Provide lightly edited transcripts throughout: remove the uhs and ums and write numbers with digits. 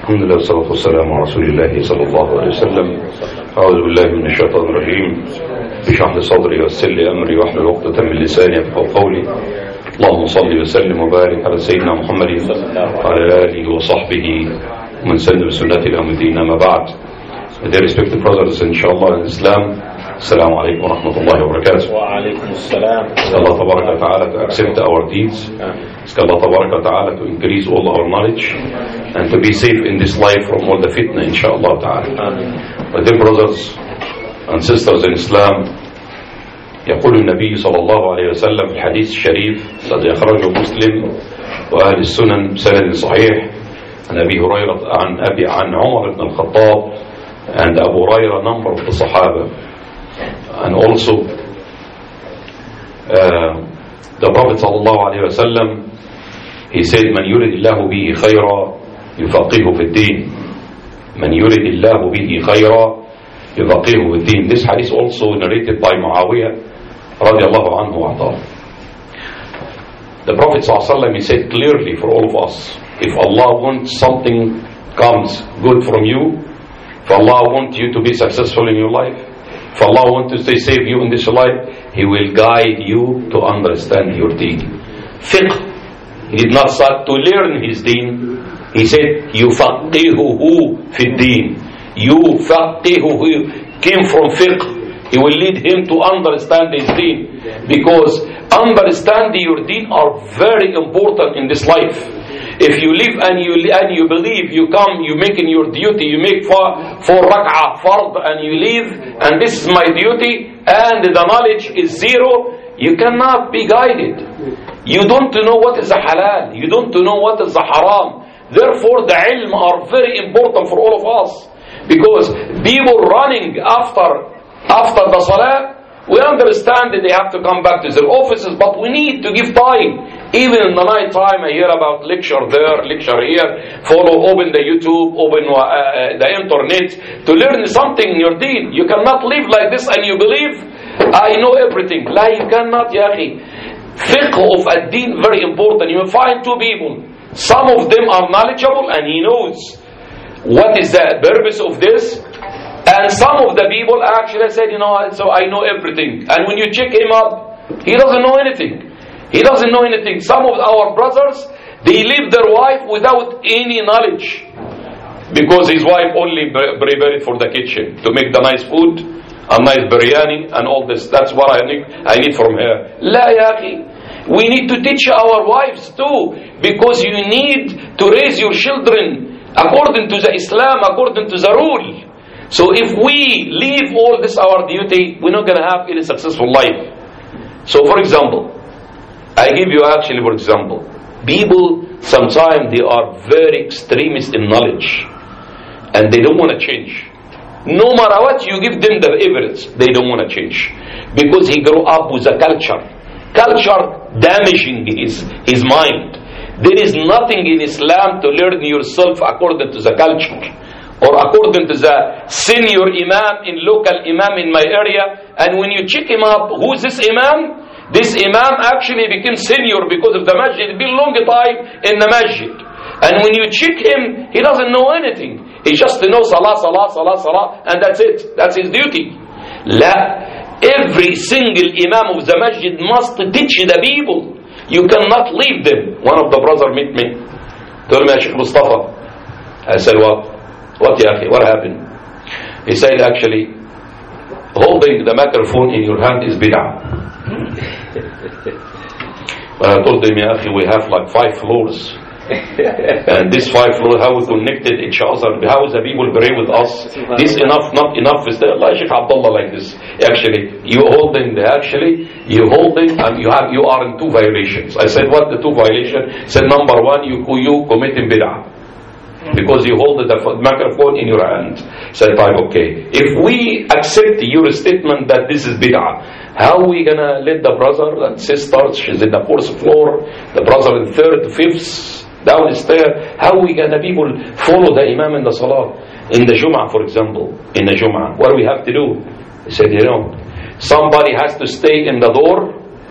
الحمد لله والصلاة والسلام على رسول الله صلى الله عليه وسلم. أعوذ بالله من الشيطان الرجيم. اشرح لي صدري ويسر لي أمري واحلل عقدة من لساني يفقهوا قولي. اللهم صل وسلم وبارك على سيدنا محمد وعلى آله وصحبه ومن سن بسنته إلى يوم الدين. أما بعد. Dear respected brothers, inshallah, in Islam, Assalamu alaikum wa rahmatullahi wa barakatuh. Wa alaikum assalam. Ask Allah tabaraka wa ta'ala to accept our deeds. Ask Allah tabaraka wa ta'ala to increase all our knowledge and to be safe in this life from all the fitna, inshallah ta'ala. But dear brothers and sisters in Islam, يقول النبي صلى الله عليه وسلم في الحديث الشريف الذي أخرجه مسلم وأهل السنن بسند صحيح عن أبي هريرة عن عمر بن الخطاب and Abu Hurairah, number of the Sahaba, and also the Prophet sallallahu alaihi wasallam, he said, "Man yuridillahu bihi khayra yufaqihu fid-din." Man yuridillahu bihi khayra yufaqihu fid-din. This hadith also narrated by Muawiyah radiyallahu anhu wa ta'ala. The Prophet sallallahu alaihi wasallam, he said clearly for all of us, if Allah wants something comes good from you, if Allah wants you to be successful in your life, if Allah wants to save you in this life, He will guide you to understand your deen. Fiqh, He did not start to learn His deen. He said, يُفَقِّهُهُ فِي الدِّينِ. يُفَقِّهُهُ came from fiqh. He will lead him to understand his deen. Because understanding your deen are very important in this life. If you live and you believe, you come, you making your duty, you make four rak'ah fard and you leave, and this is my duty, and the knowledge is zero, you cannot be guided. You don't know what is the halal, you don't know what is the haram. Therefore the ilm are very important for all of us. Because people running after the salah, we understand that they have to come back to their offices, but we need to give time. Even in the night time, I hear about lecture there, lecture here, open the YouTube, open the internet, to learn something in your deen. You cannot live like this and you believe, I know everything. La, you cannot, ya akhi. Fiqh of ad-deen, very important. You will find two people. Some of them are knowledgeable and he knows what is the purpose of this. And some of the people actually said, so I know everything. And when you check him up, he doesn't know anything. He doesn't know anything. Some of our brothers, they leave their wife without any knowledge. Because his wife only prepared for the kitchen to make the nice food, a nice biryani and all this. That's what I need from her. La ya akhi. We need to teach our wives too. Because you need to raise your children according to the Islam, according to the rule. So if we leave all this our duty, we're not going to have any successful life. So for example, I give you actually for example, people sometimes they are very extremist in knowledge and they don't want to change. No matter what you give them the evidence, they don't want to change. Because he grew up with a culture damaging his mind. There is nothing in Islam to learn yourself according to the culture. Or according to the senior imam local imam in my area, and when you check him up, who is this imam? This imam actually became senior because of the masjid, been long time in the masjid. And when you check him, he doesn't know anything. He just knows salah, and that's it. That's his duty. La, every single imam of the masjid must teach the people. You cannot leave them. One of the brothers met me, told me, Sheikh Mustafa. I said, what ya akhi, what happened? He said, actually, holding the microphone in your hand is bid'ah. But I told him, ya akhi, we have like 5 floors. And these 5 floors, how we connected each other, how the people pray with us. This enough, not enough. Is there, Allah, Sheikh Abdullah, like this. Actually, you are in 2 violations. I said, what the 2 violations? He said, number 1, you committing bid'ah. Because you hold the microphone in your hand. Said, okay. If we accept your statement that this is bid'ah, how are we gonna let the brother and sister, she's in the 4th floor, the brother in 3rd, 5th, downstairs, how are we gonna people follow the imam in the salah? In the Jum'ah, for example, what do we have to do? He said, somebody has to stay in the door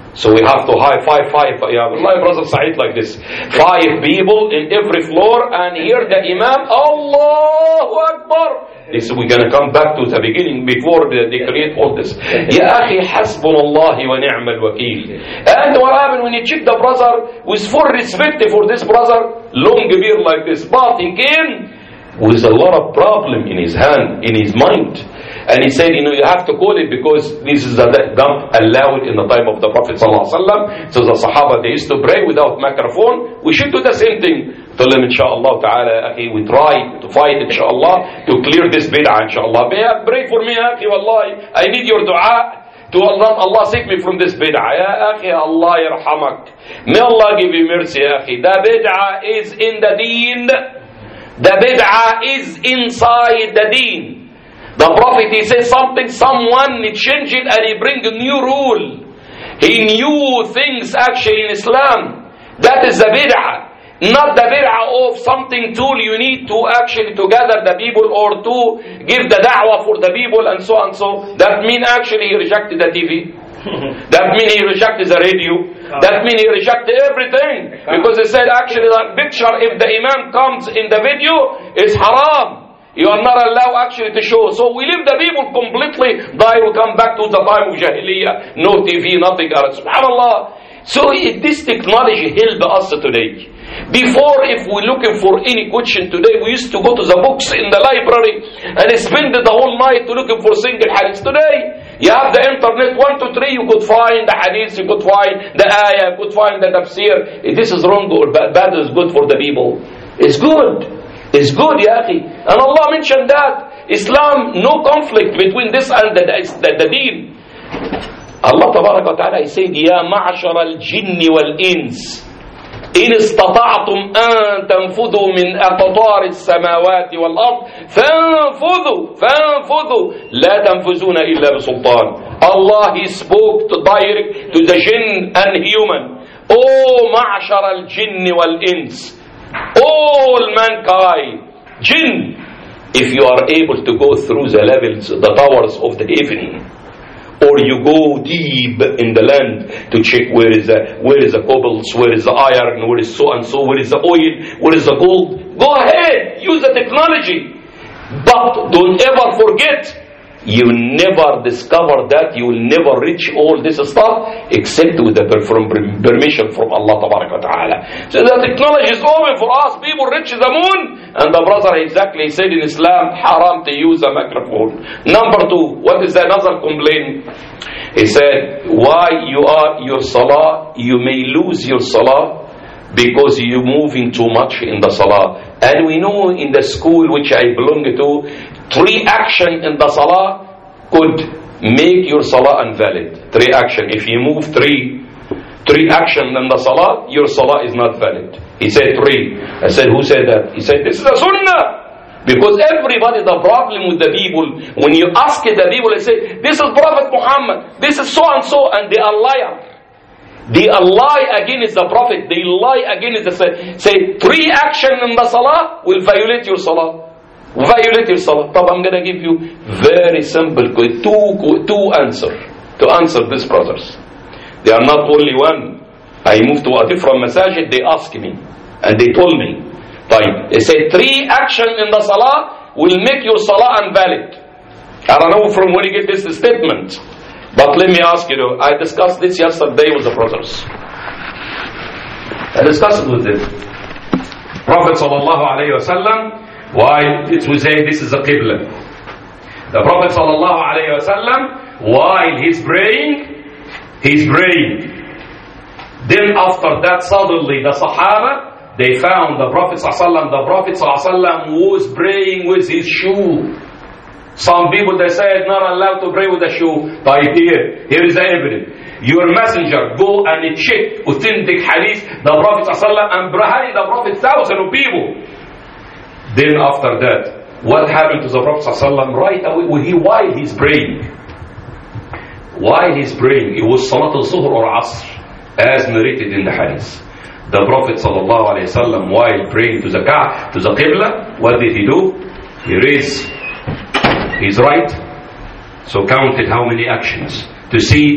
So we have to hire five, yeah, Allah, Brother Saeed, like this. 5 people in every floor, and here the Imam, Allahu Akbar. This, we're going to come back to the beginning before they create all this. Ya akhi, hasbunallahi wa ni'mal wakil. And what happened when you check the brother with full respect for this brother, long beard like this, but he came with a lot of problem in his hand, in his mind. And he said, you have to call it because this is done allowed in the time of the Prophet ﷺ. So the Sahaba, they used to pray without microphone. We should do the same thing. Tell them, inshallah ta'ala, akhi, we try to fight, inshallah, to clear this bid'ah, inshallah. Pray for me, akhi, wallahi. I need your dua to Allah save me from this bid'ah. Ya akhi, Allah yarhamak. May Allah give you mercy, akhi. The bid'ah is in the deen. The bid'ah is inside the deen. The Prophet, he says something, someone changed it and he bring a new rule. He knew things actually in Islam. That is the bid'ah. Not the bid'ah of something tool you need to actually to gather the people or to give the da'wah for the people and so on. So that means actually he rejected the TV. That means he rejected the radio. That means he rejected everything. Because he said actually that picture, if the Imam comes in the video, is haram. You are not allowed actually to show. So we leave the people completely. They will come back to the time of Jahiliyyah. No TV, nothing else. SubhanAllah. So this technology helps us today. Before, if we're looking for any question today, we used to go to the books in the library and spend the whole night looking for single hadith. Today, you have the internet, 1, 2, 3, you could find the hadith, you could find the ayah, you could find the tafsir. If this is wrong or bad is good for the people. It's good. It's good, ya akhi. And Allah mentioned that Islam, no conflict between this and the deen. Allah tabarak wa ta'ala, He said, Ya ma'ashara al-jinni wal-ins, إن استطعتم أن تنفذوا من أقطار السماوات والأرض فانفذوا لا تنفذون إلا بسلطان. Allah, He spoke to direct to the jinn and human. O معشر الجن والإنس, all mankind, jinn, if you are able to go through the levels, the towers of the heaven, or you go deep in the land to check where is the cobbles, where is the iron, where is so and so, where is the oil, where is the gold. Go ahead, use the technology. But don't ever forget, you will never discover that, you will never reach all this stuff except with the permission from Allah Ta'ala. So the technology is open for us. People reach the moon, and the brother exactly said in Islam, haram to use a microphone. Number 2, what is another complaint? He said, why your salah, you may lose your salah because you're moving too much in the salah. And we know in the school which I belong to, 3 action in the salah could make your salah invalid. 3 action. If you move 3 action in the salah, your salah is not valid. He said 3. I said, who said that? He said, this is the sunnah. Because everybody, the problem with the people, when you ask the people, they say, this is Prophet Muhammad, this is so and so, and they are liars. They lie against the Prophet. They lie against the say 3 action in the salah will violate your salah. Violate your salah. But I'm going to give you very simple two answer to answer these brothers. They are not only one. I moved to a different masajid. They asked me and they told me. They say 3 action in the salah will make your salah invalid. I don't know from where you get this statement. But let me ask you, I discussed this yesterday with the brothers. I discussed it with them. Prophet sallallahu alayhi wa sallam, while we say this is a qibla. The Prophet sallallahu alayhi wa sallam, while he's praying. Then after that, suddenly the Sahaba, they found the Prophet sallallahu alayhi wa sallam. The Prophet sallallahu alayhi wa sallam was praying with his shoe. Some people, they say, not allowed to pray with a shoe. Here is the evidence. Your messenger, go and check authentic hadith, the Prophet ﷺ, and behind the Prophet, thousands of people. Then after that, what happened to the Prophet ﷺ right away while he's praying? While he's praying, it was Salat al-Zuhr or Asr, as narrated in the hadith. The Prophet ﷺ, while praying to the Qibla, what did he do? He raised his right, so counted how many actions to see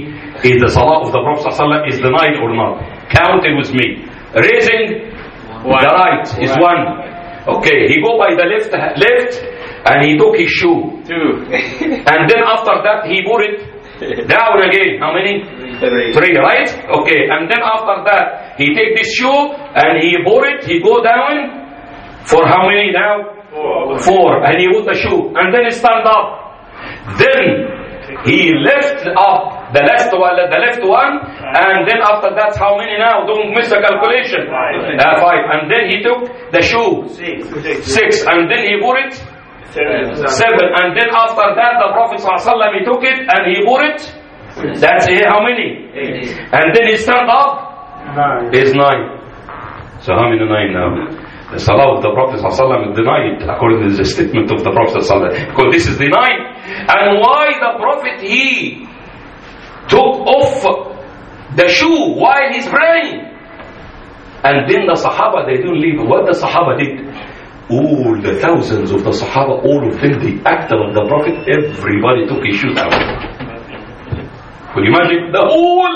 Is the salah of the Prophet ﷺ is denied or not? Count it with me. Raising the right is 1. Okay, he go by the left and he took his shoe. 2. And then after that he put it down again. How many? 3, right? Okay, and then after that he take this shoe and he put it, he go down for how many now? 4. And he put the shoe and then he stand up. Then he lift up the left one, and then after that how many now? Don't miss the calculation. 5. And then he took the shoe. 6. And then he put it 7. And then after that the Prophet ﷺ, he took it and he put it. That's how many? 8. And then he stand up. 9. Is 9. So how many 9 now? The salah of the Prophet ﷺ is denied according to the statement of the Prophet ﷺ, because this is denied. And why the Prophet, he took off the shoe while he's praying, and then the Sahaba, they don't leave. What the Sahaba did, all the thousands of the Sahaba, all of them, they acted on the Prophet. Everybody took his shoes out. Could you imagine? The whole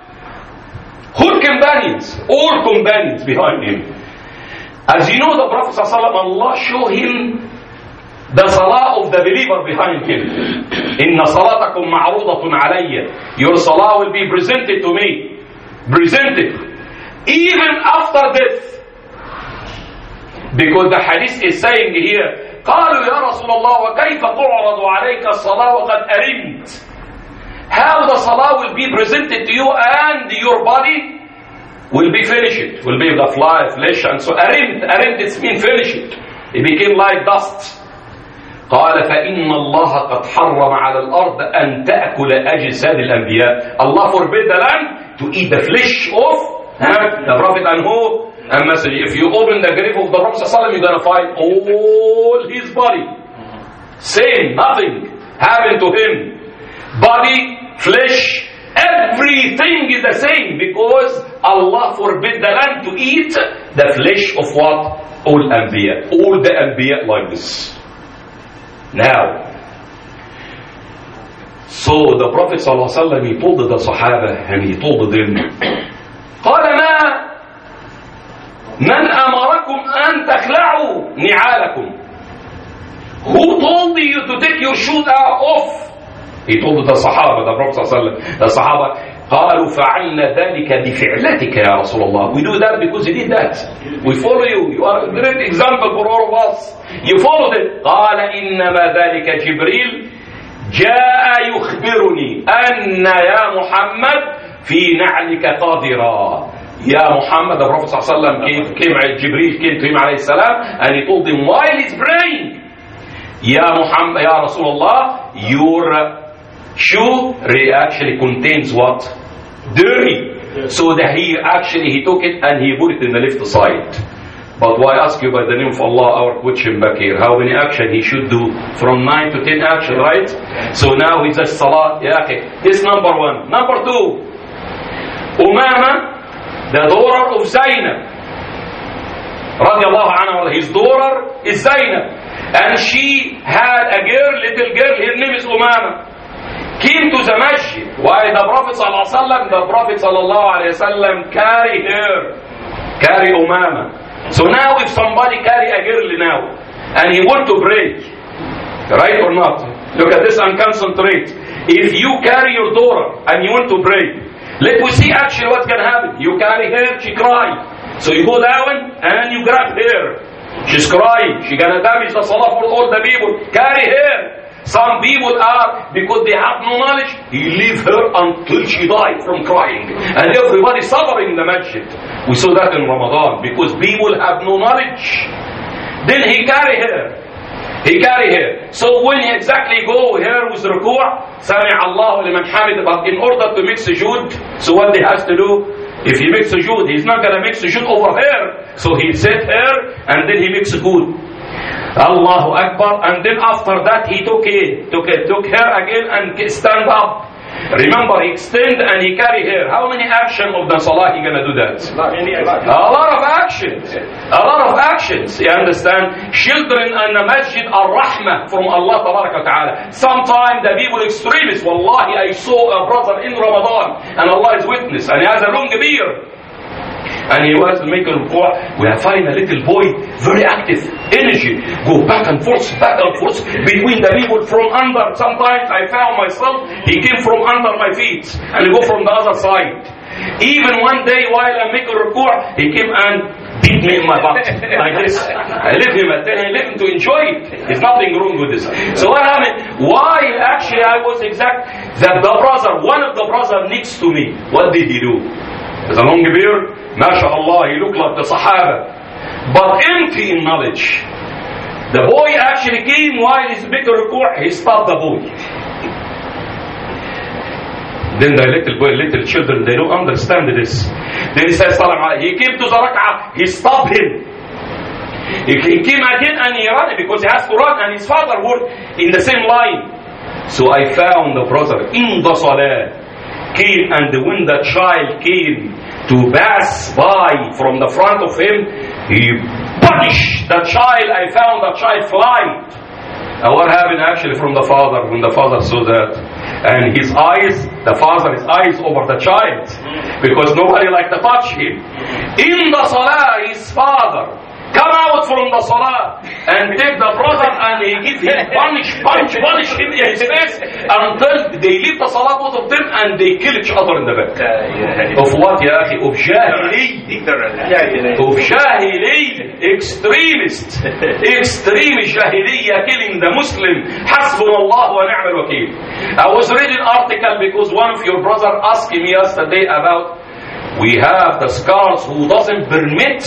companions behind him. As you know, the Prophet ﷺ, Allah showed him the salah of the believer behind him. Inna salatakum ma'rudatun alayya. Your salah will be presented to me. Presented. Even after death. Because the hadith is saying here, قالوا يا رسول الله وكيف تعرض عليك الصلاة وقد أرمت. How the salah will be presented to you and your body will be finished. Will be the flesh and so أرمت it's been finished. It became like dust. قال فإن الله قد حرم على الأرض أن تأكل أجساد الأنبياء. Allah forbid the land to eat the flesh of the Prophet and who? And messenger. If you open the grave of the Prophet ﷺ, you're going to find all his body. Same, nothing happened to him. Body, flesh, everything is the same, because Allah forbid the land to eat the flesh of what? All Anbiya. All the Anbiya like this. Now, so the Prophet ﷺ, he told the Sahaba and he told them, قال ما من أمركم أن تخلعوا نعالكم. Who told you to take your shoes off? He told the Sahaba, the Prophet ﷺ, the Sahaba, قالوا فعلنا ذلك بفعلتك يا رسول الله. We do that because you did that. We follow you. You are a great example for all of us. You followed it. قال إنما ذلك جبريل جاء يخبرني أن يا محمد في نعلك قادرا. Ya Muhammad, the Prophet ﷺ Jibreel came to him alayhi salam, and he told him while he's praying, Ya Muhammad, Ya Rasulullah, your shoe actually contains what? Dirty. So that he took it and he put it in the left side. But why ask you by the name of Allah, our question back here, how many action he should do? From 9 to 10 action, right? So now he says salah. Yeah, okay. This number 1. Number 2, Umama, the daughter of Zainab, radiallahu anha, his daughter is Zainab, and she had a little girl, her name is Umama, came to the masjid. Why the Prophet sallallahu alaihi wasallam carry Umama. So now if somebody carry a girl now, and he want to pray, right or not? Look at this and concentrate. If you carry your daughter and you want to pray, let we see actually what's going to happen. You carry her, she cry. So you go down and you grab her. She's crying. She's going to damage the salah for all the people. Carry her. Some people are, because they have no knowledge, he leave her until she died from crying. And everybody suffering in the masjid. We saw that in Ramadan, because people have no knowledge. Then he carry her. So when he exactly go here with ruku', Sami Allahu liman hamid, but in order to make sujood, so what he has to do? If he makes sujood, he's not going to make sujood over here. So he set her and then he makes sujood. Allahu Akbar. And then after that he took her again and stand up. Remember, he extend and he carry her. How many action of the salah he going to do that? A lot of actions. A lot of actions, you understand? Children in the masjid are rahmah from Allah Ta'ala. Sometimes the people extremists, wallahi, I saw a brother in Ramadan, and Allah is witness, and he has a long beard. And he was making ruku'. We find a little boy, very active, energy, go back and forth between the people from under. Sometimes I found myself, he came from under my feet, and he go from the other side. Even one day while I'm making ruku', he came and beat me in my butt like this. I leave him to enjoy it. There's nothing wrong with this. So what happened? Why actually I was exact that the brother, one of the brother next to me, what did he do? With a long beard, mashallah, he looked like the Sahaba, but empty in knowledge. The boy actually came while he's making ruku', he stopped the boy. Then the little children, they don't understand this. Then he says, he came to the rak'ah, he stopped him. He came again and he ran because he has to run, and his father was in the same line. So I found the brother in the salah came, and when the child came to pass by from the front of him, he punished the child. I found the child flying. And what happened actually from the father when the father saw that? And his eyes, the father's eyes over the child, because nobody liked to touch him. In the salah, his father come out from the salah and take the brother and he give him punish him in his face until they leave the salah, both of them, and they kill each other in the back. Of what, ya akhi? Of jahili. Of jahili. Extremist jahiliya killing the Muslim. Hasbunallah wa ni'mal wakeel. I was reading an article because one of your brother asked me yesterday about we have the scholars who doesn't permit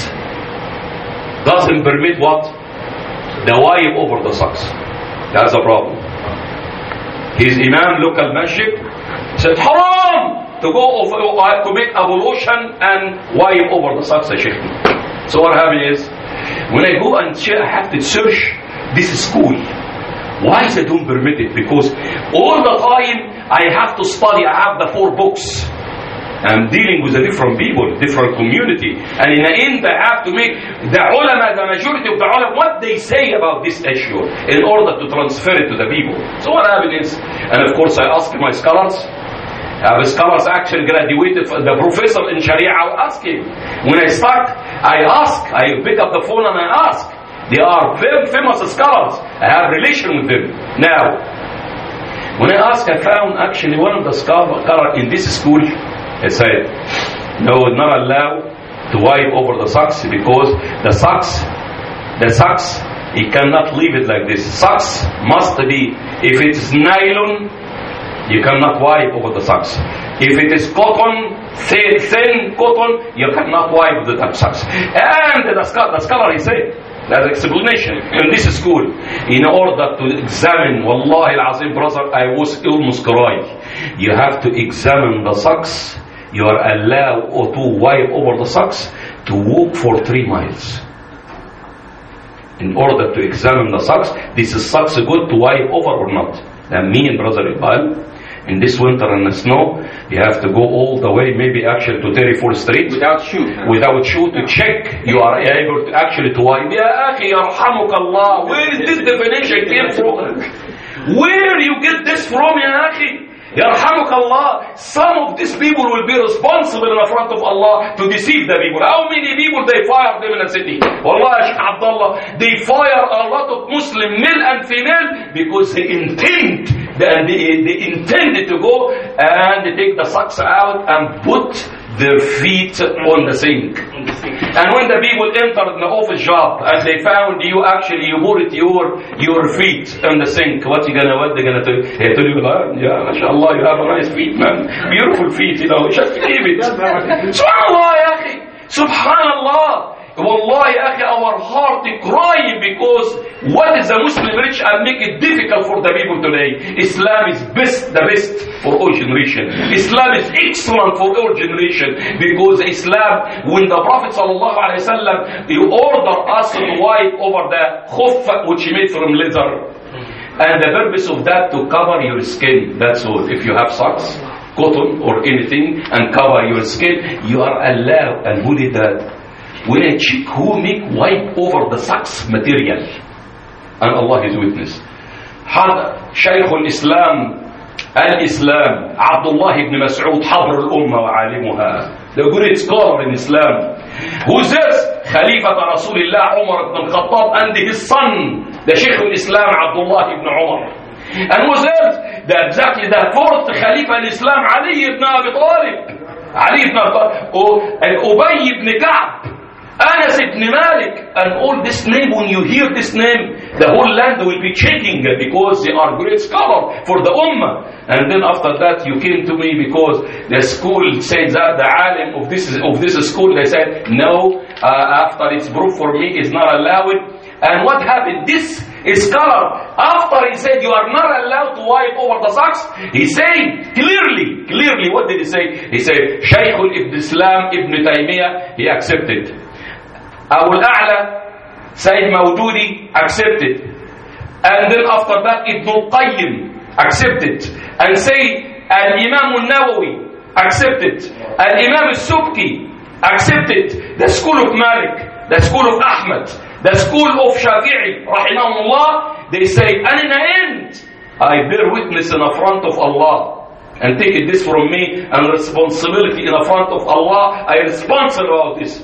what? The wife over the socks. That's a problem. His imam, local masjid, said haram to go to make ablution and wife over the socks. So what happened is, when I go and check, I have to search this school. Why they don't permit it? Because all the time I have to study. I have the 4 books. I'm dealing with a different people, different community, and in the end I have to make the ulama, the majority of the ulama, what they say about this issue in order to transfer it to the people. So what happened is, and of course I asked my scholars, the scholars actually graduated, the professor in Sharia, I asked him. When I start, I pick up the phone and I ask. They are very famous scholars. I have relation with them. Now, when I asked, I found actually one of the scholars in this school. He said, no, not allowed to wipe over the socks because the socks, you cannot leave it like this. Socks must be, if it is nylon, you cannot wipe over the socks. If it is cotton, thin cotton, you cannot wipe the socks. And the scholar, he said, that explanation in this school, in order to examine, wallahi al-azim, brother, I was almost crying. You have to examine the socks. You are allowed to wipe over the socks to walk for 3 miles. In order to examine the socks, this is socks good to wipe over or not. And me and brother Iqbal, in this winter and the snow, you have to go all the way, maybe actually to 34th Street. Without shoe to check you are able to actually to wipe. Ya akhi, yarhamukallah, where is this definition came from? Where you get this from, ya akhi? Yarhamukallah, some of these people will be responsible in the front of Allah to deceive the people. How many people they fire them in a city? Wallah, Shaykh Abdullah, they fire a lot of Muslim male and female because they intended to go and they take the socks out and put their feet on the sink. And when the people entered the office job and they found you put your feet on the sink, what they gonna do? They tell you, yeah, mashallah, you have a nice feet, man, beautiful feet, just keep it. Subhanallah, ya akhi, subhanallah. Wallahi, akhi, our heart is crying because what is the Muslim rich and make it difficult for the people today? Islam is the best for all generation. Islam is excellent for all generation because Islam, when the Prophet ﷺ, he ordered us to wipe over the khuf which he made from leather. And the purpose of that to cover your skin. That's all. If you have socks, cotton or anything and cover your skin, you are allowed. And who did that? when I check who make wipe over the socks material, and Allah is witness. شيخ الإسلام عبد الله بن مسعود حبر الأمة وعالمها, the great scholar in Islam, who says Khalifa Rasulullah Umar ibn Khattab and his son, the Shaykh al-Islam Abdullah ibn Umar, and who says that exactly the fourth Khalifa al-Islam Ali ibn Abi Talib, and Ubay ibn Ka'b, Anas ibn Malik, and all this name, when you hear this name, the whole land will be shaking because they are great scholars for the Ummah. And then after that you came to me because the school said that the alim of this school, they said no, after it's proof for me is not allowed. And what happened? This scholar, after he said you are not allowed to wipe over the socks, he said clearly, what did he say? He said Shaykh al-Islam Ibn Taymiyyah, he accepted. Abu al-A'la, Sayyid Mawdudi, accepted. And then after that, Ibn al-Qayyim, accepted. And say, Al-Imam al-Nawawi, accepted. Al-Imam al-Subki, accepted. The school of Malik, the school of Ahmad, the school of Shafi'i, rahimahullah, they say, and in the end, I bear witness in the front of Allah. And take this from me, and responsibility in the front of Allah, I am responsible about this.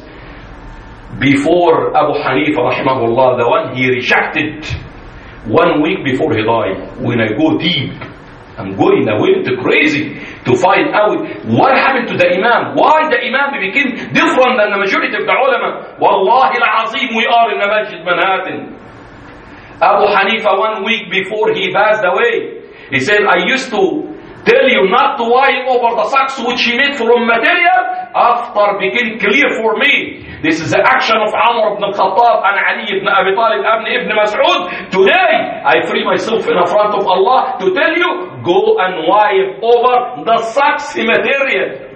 Before Abu Hanifa rahimahullah, the one he rejected 1 week before he died, when I go deep, I'm going away to crazy to find out what happened to the Imam, why the Imam became different than the majority of the ulama. Wallahi al-azim, we are in the Masjid Manhattan. Abu Hanifa 1 week before he passed away, he said, I used to tell you not to wipe over the socks which he made from material, after became clear for me. This is the action of Umar ibn Khattab and Ali ibn Abi Talib and Ibn Mas'ud. Today, I free myself in front of Allah to tell you, go and wipe over the socks material.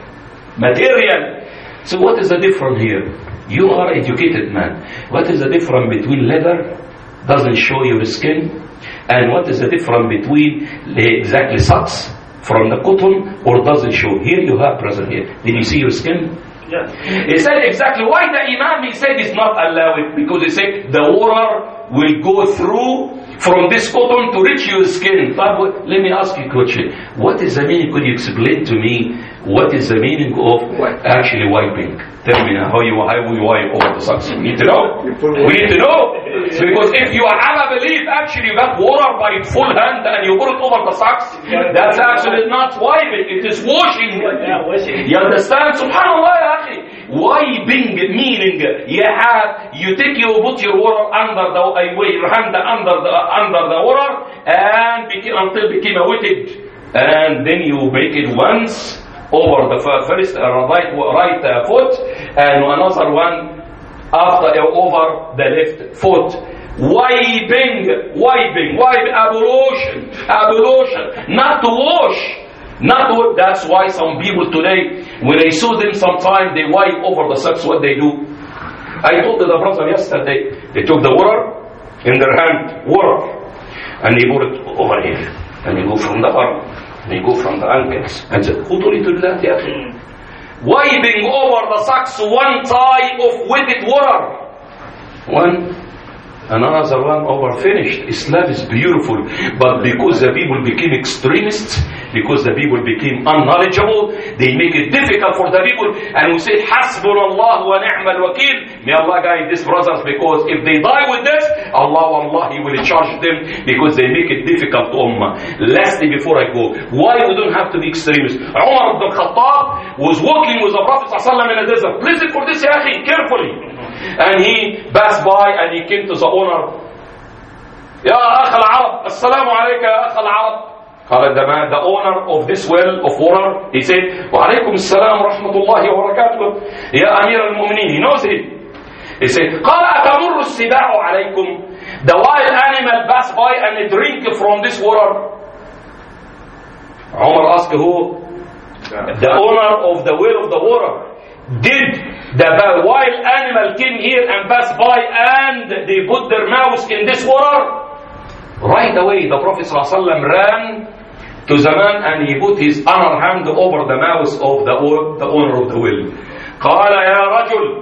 So what is the difference here? You are educated man. What is the difference between leather, doesn't show your skin, and what is the difference between exactly socks from the cotton or doesn't show? Here you have present here. Did you see your skin? Yeah. He said exactly why the Imam, he said it's not allowed, because he said the water will go through from this cotton to reach your skin. But let me ask you a question. What is the meaning? Could you explain to me what is the meaning of actually wiping? Tell me now how we wipe over the socks. We need to know. We need to know. Because if you are believe actually you got water by full hand and you put it over the socks, that's actually not wiping, it is washing. You understand? Subhanallah ya akhi. Wiping meaning you put your water under your hand under the water and until it became wetted, and then you make it once over the first right foot and another one after over the left foot. Wiping, ablution, not to wash. That's why some people today, when I saw them sometime, they wipe over the socks. What they do? I told the brother yesterday, they took the water in their hand, water, and they put it over here, and they go from the arm, and they go from the ankles, and say, who told you to do that? Wiping over the socks, one type of wetted water, another one over finished. Islam is beautiful, but because the people became extremists, because the people became unknowledgeable, they make it difficult for the people, and we say Hasbunallah wa ni'mal wakil. May Allah guide these brothers, because if they die with this, Allah He will charge them, because they make it difficult to ummah. Lastly, before I go, why we don't have to be extremists? Umar ibn Khattab was walking with the Prophet ﷺ in the desert. Listen for this, ya akhi, carefully. And he passed by and he came to the owner. Ya akh al-Arab, assalamu alayka ya akh al-Arab. The owner of this well of water, he said, wa alaykum assalam wa rahmatullahi wa barakatuh. Ya Amir al-Mu'minin, he knows it. He said, qala atamurru as-siba'u alaykum. The wild animal passed by and they drink from this water. Umar asked who? The owner of the well of the water. Did the wild animal came here and passed by and they put their mouths in this water? Right away the Prophet ﷺ ran to the man and he put his other hand over the mouth of the owner of the well. قال يا رجل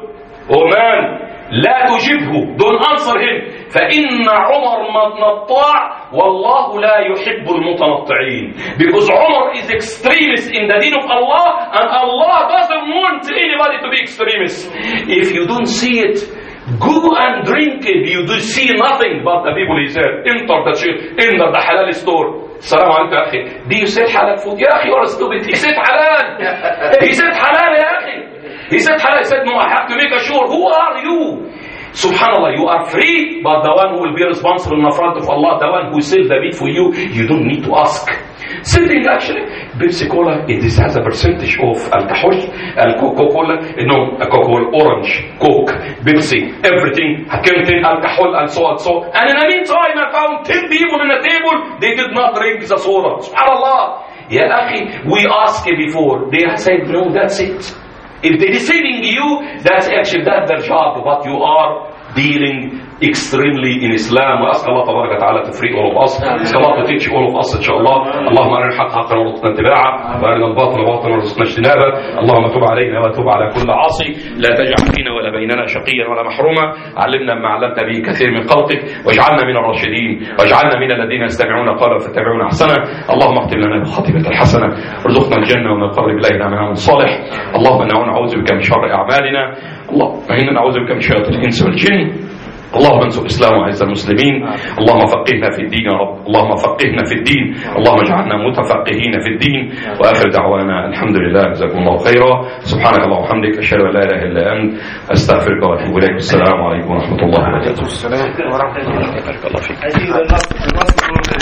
ومان لا تجبه دون answer him فإن عمر نطاع والله لا يحب المتنطعين. Because Umar is extremist in the deen of Allah and Allah doesn't want anybody to be extremist. If you don't see it, go and drink it. You do see nothing but the people he said. Enter the halal store. السلام عليكم يا أخي. Do you say halal food? يا أخي you are stupid. He said halal. He said halal يا أخي. He said halal. He said no, I have to make sure. Who are you? Subhanallah, you are free, but the one who will be responsible in front of Allah, the one who sells the meat for you, you don't need to ask. Sitting actually, Pepsi Cola, it has a percentage of alcohol, Coca-Cola, no, Coca-Cola, orange, Coke, Pepsi, everything, contain alcohol and so on. And in the meantime, I found 10 people in the table, they did not drink the soda. Subhanallah. Ya akhi, we asked before, they said, no, that's it. If they're deceiving you, that's their job, but you are dealing extremely in Islam. وأسأل الله تبارك وتعالى to free all of us. أسأل الله to teach all of us إن شاء الله. اللهم أرنا الحق حقا وارزقنا اتباعه وأرنا الباطل باطلا وارزقنا اجتنابه. اللهم تب علينا وتب على كل عاصي لا تجعل فينا ولا بيننا شقيا ولا محروما. علمنا ما علمت به كثير من خلقك واجعلنا من الراشدين واجعلنا من الذين يستمعون قولا فاتبعون أحسنه. اللهم اختم لنا بالخاتمة الحسنة وارزقنا الجنة وما قرب إلينا من عمل صالح. اللهم إنا نعوذ بك من شر أعمالنا. اللهم إنا نعوذ بك من شياطين الإنس والجن. اللهم انصر الإسلام وعز المسلمين. اللهم فقهنا في الدين يا رب. اللهم فقهنا في الدين. اللهم اجعلنا متفقهين في الدين. وآخر دعوانا الحمد لله. جزاكم الله خيرا. سبحانك اللهم وبحمدك أشهد أن لا إله إلا أنت أستغفرك وأتوب إليك. السلام عليكم ورحمة الله وبركاته. السلام ورحمة الله وبركاته.